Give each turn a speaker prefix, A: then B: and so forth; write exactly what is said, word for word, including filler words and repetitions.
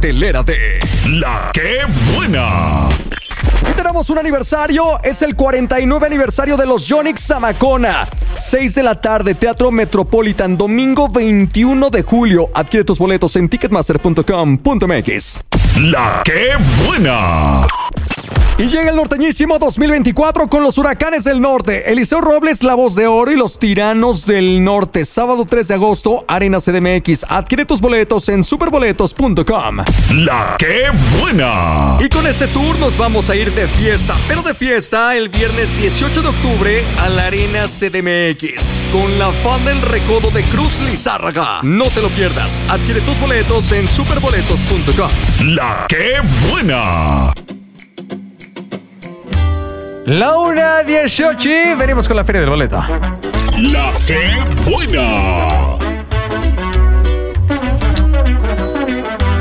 A: cartelera de La Que Buena. Y tenemos un aniversario, es el cuarenta y nueve aniversario de los Yonix Zamacona. seis de la tarde, Teatro Metropolitan, domingo veintiuno de julio. Adquiere tus boletos en ticketmaster punto com punto m x. La Que Buena. Y llega el norteñísimo dos mil veinticuatro con los Huracanes del Norte, Eliseo Robles, La Voz de Oro y los Tiranos del Norte. Sábado tres de agosto, Arena C D M X. Adquiere tus boletos en superboletos punto com. La Que Buena. Y con este tour nos vamos a ir de fiesta, pero de fiesta el viernes dieciocho de octubre a la Arena C D M X con la fan del Recodo de Cruz Lizárraga. No te lo pierdas. Adquiere tus boletos en superboletos punto com. La Que Buena. La una dieciocho, venimos con la feria del boleto. La Que Buena.